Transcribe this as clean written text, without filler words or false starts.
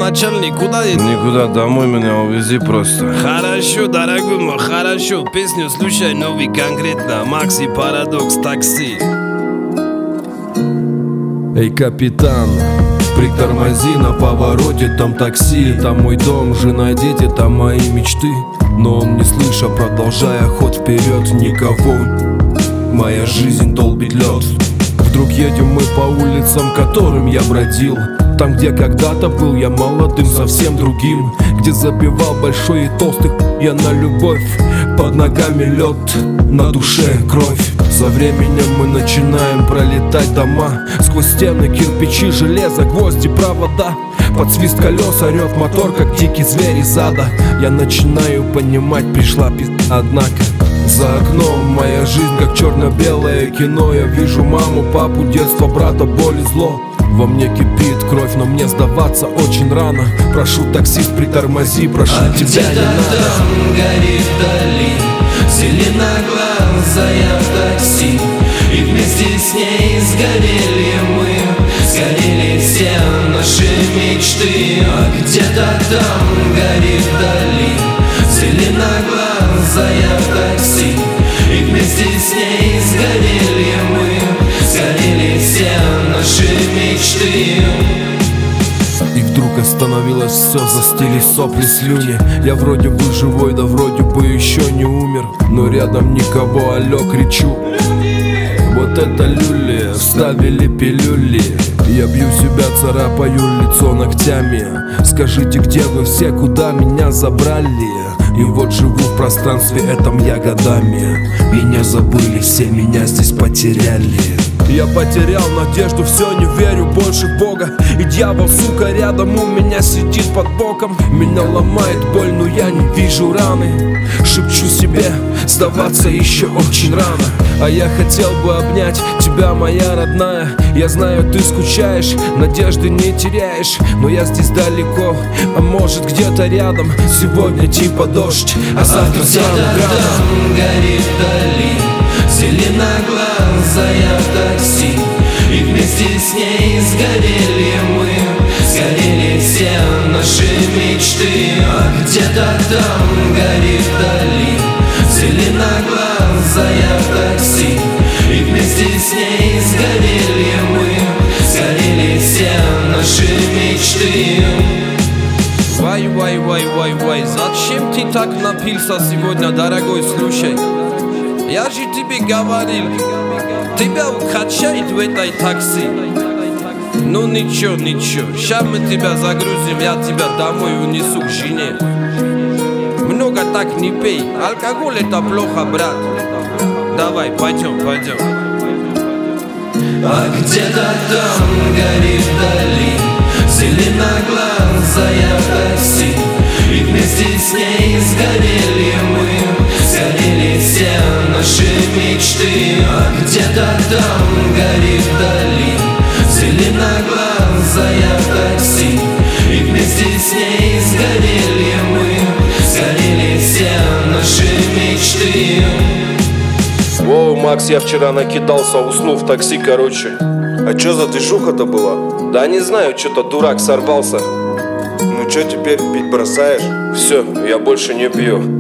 начальник, куда едешь? Никуда, домой меня увези просто. Хорошо, дорогой мой, хорошо. Песню слушай новый конкретно. Макси Парадокс, такси. Эй, капитан, притормози на повороте, там такси, там мой дом, жена, дети, там мои мечты. Но он не слыша, продолжая ход вперед, никого. Моя жизнь долбит лед. Вдруг едем мы по улицам, которым я бродил. Там, где когда-то был я молодым, совсем другим. Где забивал большой и толстых я на любовь. Под ногами лед, на душе кровь. Со временем мы начинаем пролетать дома. Сквозь стены, кирпичи, железо, гвозди, провода. Под свист колес орёт мотор, как дикий зверь из ада. Я начинаю понимать, пришла пизда, однако. За окном моя жизнь, как черно-белое кино. Я вижу маму, папу, детство, брата, боль и зло. Во мне кипит кровь, но мне сдаваться очень рано. Прошу, таксист, притормози, прошу тебя, не надо. Там горит вдали зеленоглазая такси, и вместе с ней сгорели мы, сгорели все наши мечты. А где-то там горит вдали зеленоглазая такси, и вместе с ней сгорели мы, сгорели все наши мечты. И вдруг остановилось все, застыли сопли, слюни. Я вроде бы живой, да вроде бы еще не умер. Но рядом никого, алло, кричу. Вот это люли, вставили пилюли. Я бью себя, царапаю лицо ногтями. Скажите, где вы все, куда меня забрали? И вот живу в пространстве этом я годами. Меня забыли, все меня здесь потеряли. Я потерял надежду, все, не верю больше в Бога. И дьявол, сука, рядом у меня сидит под боком. Меня ломает боль, но я не вижу раны. Шепчу себе, сдаваться еще очень рано. А я хотел бы обнять тебя, моя родная. Я знаю, ты скучаешь, надежды не теряешь. Но я здесь далеко, а может где-то рядом. Сегодня типа дождь, а завтра сам градом. Там горит вдали зеленоглазая такси, и вместе с ней сгорели мы, сгорели все наши мечты. А где-то там горит вдали зеленоглазая такси, и вместе с ней сгорели мы, сгорели все наши мечты. Вай, зачем ты так напился сегодня, дорогой, слушай? Я же тебе говорил, тебя укачает в этой такси. Ну ничего, сейчас мы тебя загрузим, я тебя домой унесу к жене. Много так не пей, алкоголь это плохо, брат. Давай, пойдем. А где-то там горит вдали зеленоглазая такси, и вместе с ней сгорели мы, сгорели все наши мечты. А где-то там горит вдали зеленоглазая такси, и вместе с ней сгорели мы, сгорели все наши мечты. Воу, Макс, я вчера накидался, уснул в такси, короче. А чё за движуха-то была? Да не знаю, что-то дурак сорвался. Ну чё теперь, пить бросаешь? Все, я больше не пью.